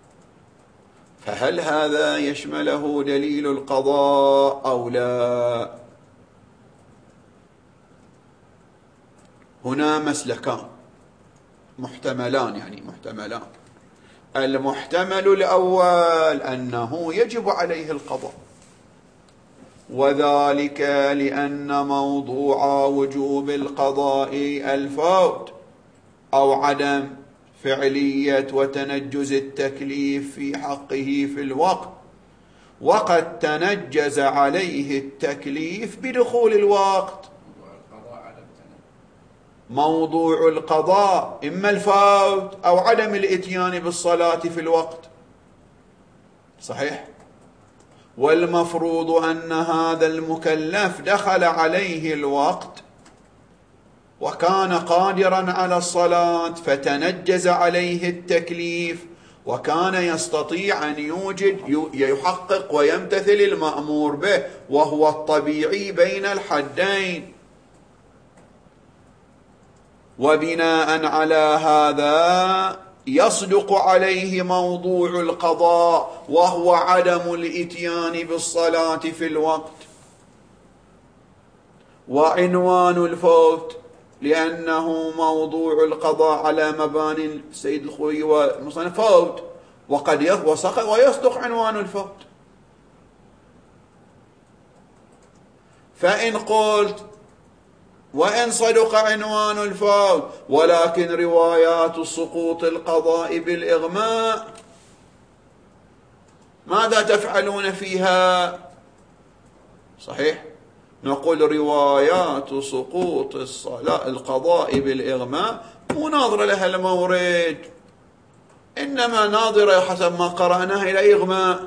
فهل هذا يشمله دليل القضاء أو لا؟ هنا مسلكان محتملان، يعني محتملان. المحتمل الأول أنه يجب عليه القضاء، وذلك لأن موضوع وجوب القضاء الفوت أو عدم فعلية وتنجز التكليف في حقه في الوقت، وقد تنجز عليه التكليف بدخول الوقت. موضوع القضاء إما الفوت أو عدم الإتيان بالصلاة في الوقت، صحيح. والمفروض أن هذا المكلف دخل عليه الوقت وكان قادرا على الصلاة، فتنجز عليه التكليف وكان يستطيع أن يحقق ويمتثل المأمور به، وهو الطبيعي بين الحدين. وبناء على هذا يصدق عليه موضوع القضاء، وهو عدم الإتيان بالصلاة في الوقت. وعنوان الفوت لأنه موضوع القضاء على مباني السيد الخوئي والمصنف فوت، وقد ويصدق عنوان الفوت. فإن قلت وإن صدق عنوان الفوت ولكن روايات سقوط القضاء بالإغماء ماذا تفعلون فيها؟ صحيح، نقول روايات سقوط القضاء بالإغماء مو ناظرة لها المورد، إنما ناظرة حسب ما قرأناه إلى إغماء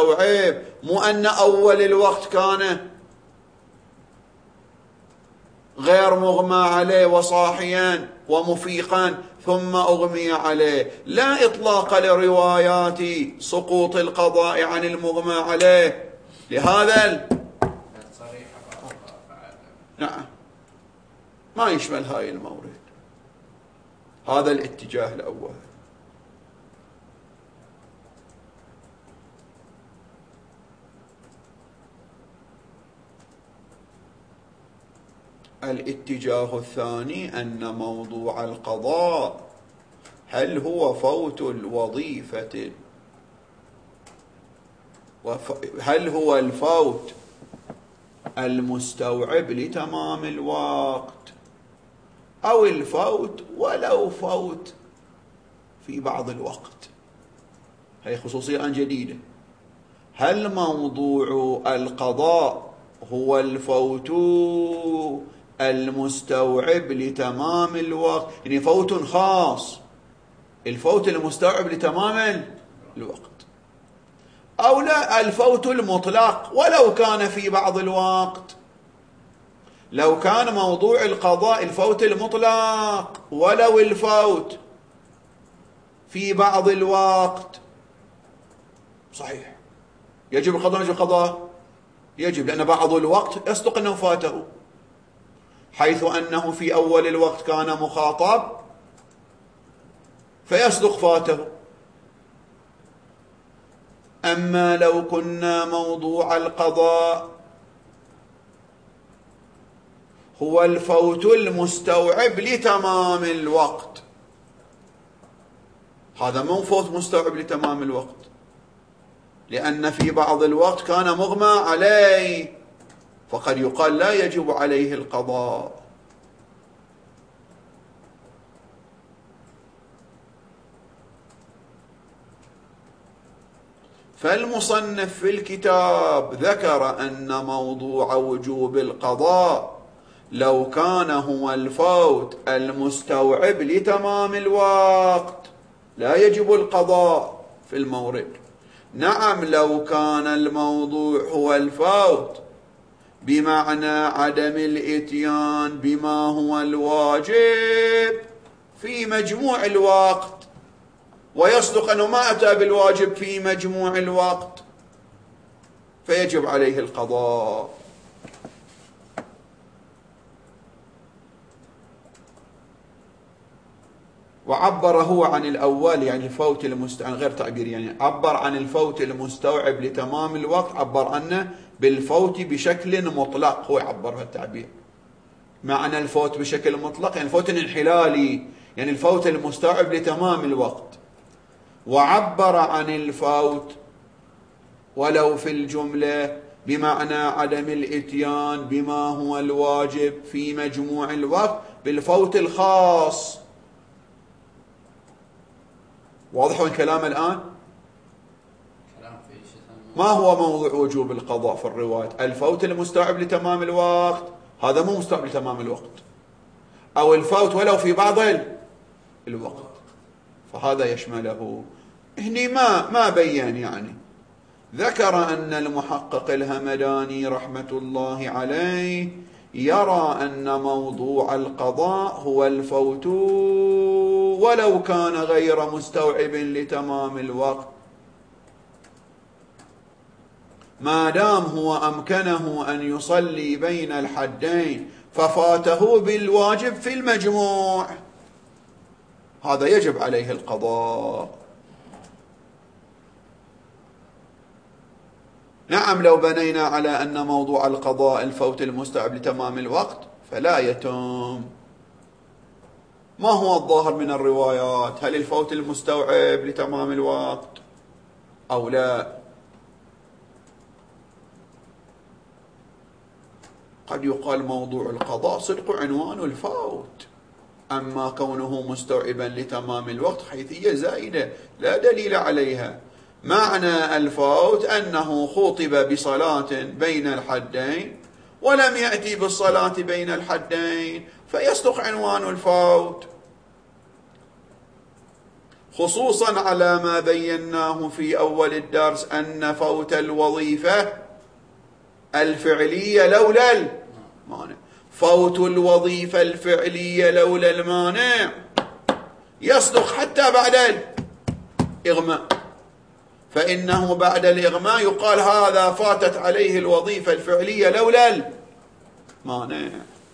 المستوعب، مو أن أول الوقت كان غير مغمى عليه وصاحيا ومفيقا ثم أغمي عليه، لا إطلاق لروايات سقوط القضاء عن المغمى عليه لهذا نعم ما يشمل هاي المورد. هذا الاتجاه الأول. الاتجاه الثاني أن موضوع القضاء هل هو فوت الوظيفة، هل هو الفوت المستوعب لتمام الوقت أو الفوت ولو فوت في بعض الوقت. هي خصوصية جديدة. هل موضوع القضاء هو الفوت المستوعب لتمام الوقت، يعني فوت خاص، الفوت المستوعب لتمام الوقت، أو لا الفوت المطلق ولو كان في بعض الوقت؟ لو كان موضوع القضاء الفوت المطلق ولو الفوت في بعض الوقت صحيح يجب القضاء، يجب القضاء يجب، لأن بعض الوقت يصدق أنه فاته، حيث أنه في أول الوقت كان مخاطب فيصدق فاته. أما لو كنا موضوع القضاء هو الفوت المستوعب لتمام الوقت، هذا مو فوت مستوعب لتمام الوقت، لأن في بعض الوقت كان مغمى عليه، فقد يقال لا يجب عليه القضاء. فالمصنف في الكتاب ذكر أن موضوع وجوب القضاء لو كان هو الفوت المستوعب لتمام الوقت لا يجب القضاء في المورد. نعم لو كان الموضوع هو الفوت بمعنى عدم الإتيان بما هو الواجب في مجموع الوقت، ويصدق أنه ما أتى بالواجب في مجموع الوقت، فيجب عليه القضاء. وعبر هو عن الأول يعني الفوت المستوعب، غير تعبير، يعني عبر عن الفوت المستوعب لتمام الوقت، عبر عنه بالفوت بشكل مطلق، هو يعبر هالتعبير. معنى الفوت بشكل مطلق يعني الفوت الانحلالي، يعني الفوت المستوعب لتمام الوقت. وعبر عن الفوت ولو في الجملة بمعنى عدم الإتيان بما هو الواجب في مجموع الوقت بالفوت الخاص. واضح الكلام الآن؟ ما هو موضوع وجوب القضاء في الرواية؟ الفوت المستوعب لتمام الوقت، هذا مو مستوعب لتمام الوقت، أو الفوت ولو في بعض الوقت، فهذا يشمله. هني ما بين، يعني ذكر أن المحقق الهمداني رحمة الله عليه يرى أن موضوع القضاء هو الفوت ولو كان غير مستوعب لتمام الوقت، ما دام هو أمكنه أن يصلي بين الحدين ففاته بالواجب في المجموع، هذا يجب عليه القضاء. نعم لو بنينا على أن موضوع القضاء الفوت المستوعب لتمام الوقت فلا يتم. ما هو الظاهر من الروايات؟ هل الفوت المستوعب لتمام الوقت أو لا؟ قد يقال موضوع القضاء صدق عنوان الفوت، أما كونه مستوعبا لتمام الوقت حيثية زائدة لا دليل عليها. معنى الفوت أنه خُطب بصلاة بين الحدين ولم يأتي بالصلاة بين الحدين، فيصدق عنوان الفوت، خصوصا على ما بيناه في أول الدرس أن فوت الوظيفة الفعلية لولا المانع، فوت الوظيفة الفعلية لولا المانع يصدق حتى بعد الإغماء، فإنه بعد الإغماء يقال هذا فاتت عليه الوظيفة الفعلية لولا المانع.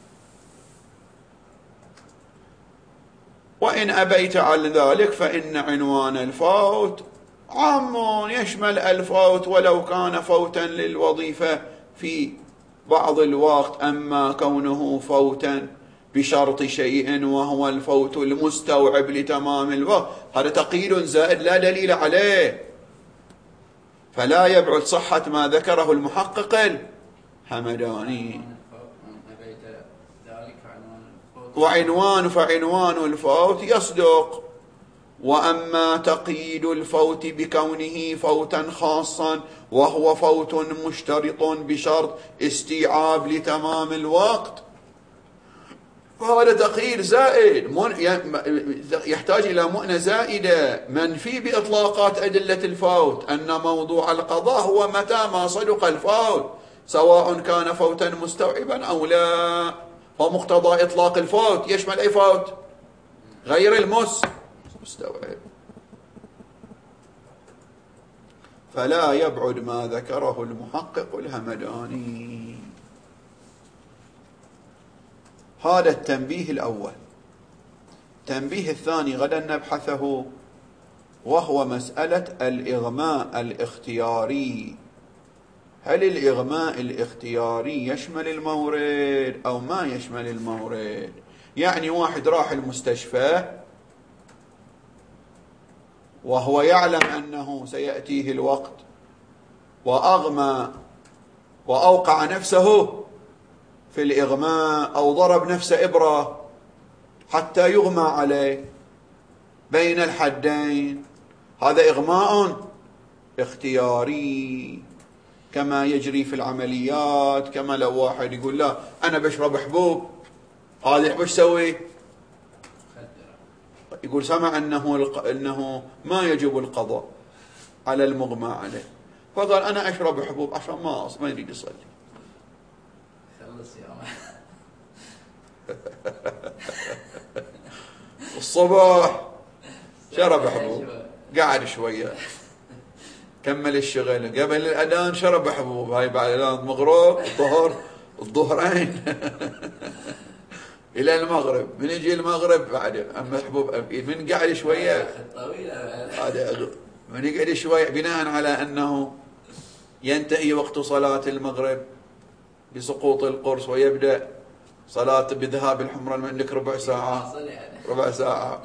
وإن أبيت على ذلك فإن عنوان الفوت عام يشمل الفوت ولو كان فوتا للوظيفة في بعض الوقت، أما كونه فوتا بشرط شيء وهو الفوت المستوعب لتمام الوقت هذا تقييد زائد لا دليل عليه، فلا يبعد صحة ما ذكره المحقق الهمداني. فعنوان الفوت يصدق. وأما تقييد الفوت بكونه فوتا خاصا وهو فوت مشترط بشرط استيعاب لتمام الوقت فهذا تقييد زائد يحتاج إلى مؤنة زائدة منفي بإطلاقات أدلة الفوت أن موضوع القضاء هو متى ما صدق الفوت سواء كان فوتا مستوعبا أو لا. ومقتضى إطلاق الفوت يشمل أي فوت غير المستوعب، فلا يبعد ما ذكره المحقق الهمداني. هذا التنبيه الأول. التنبيه الثاني غدا نبحثه وهو مسألة الإغماء الاختياري. هل الإغماء الاختياري يشمل المورد أو ما يشمل المورد؟ يعني واحد راح المستشفى وهو يعلم أنه سيأتيه الوقت وأغمى وأوقع نفسه في الإغماء أو ضرب نفسه إبرة حتى يغمى عليه بين الحدين، هذا إغماء اختياري كما يجري في العمليات. كما لو واحد يقول لا أنا بشرب حبوب، هذا الحبوب ايش يسوي؟ يقول سمع أنه ما يجب القضاء على المغمى عليه فقال أنا أشرب حبوب عشان ما يريد يصلي. الصبح شرب حبوب قعد شوية كمل الشغل قبل الأذان شرب حبوب، هاي بعد الأذان مغرب الظهرين إلى المغرب، من يجي المغرب بعد أما حبوب من قعد شوية هذا من يقعد شوية بناء على أنه ينتهي وقت صلاة المغرب بسقوط القرص ويبدأ صلاة بذهاب الحمرة من عندك ربع ساعة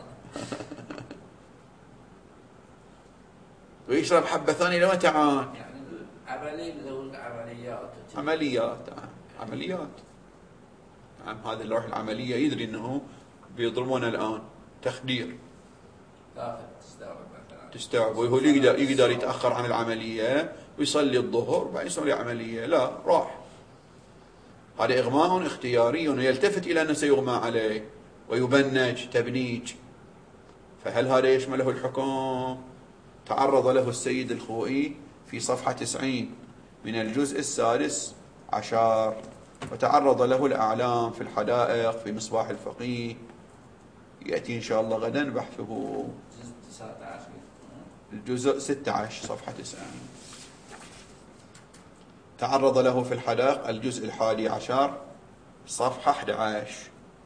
ويشرب حبة ثانية لما تعان عمليات. نعم هذا اللي يروح العملية يدري أنه بيظلمون الآن تخدير تستوعب، وهو يقدر يتأخر عن العملية ويصلي الظهر بعد يصلي عملية، لا راح. هذا إغماء اختياري ويلتفت إلى أنه سيغمى عليه ويبنج تبنيج. فهل هذا يشمله الحكم؟ تعرض له السيد الخوئي في صفحة 90 من الجزء 16، وتعرض له الأعلام في الحدائق في مصباح الفقيه، يأتي إن شاء الله غدا بحثه. الجزء 16 صفحة 90 تعرض له في الحدائق الجزء 11 صفحة 11.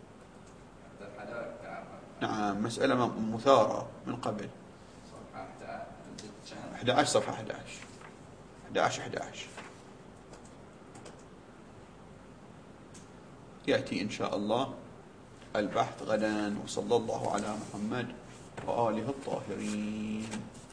نعم مسألة مثارة من قبل. 11 صفحة 11 يأتي إن شاء الله البحث غدا. وصلى الله على محمد وآله الطاهرين.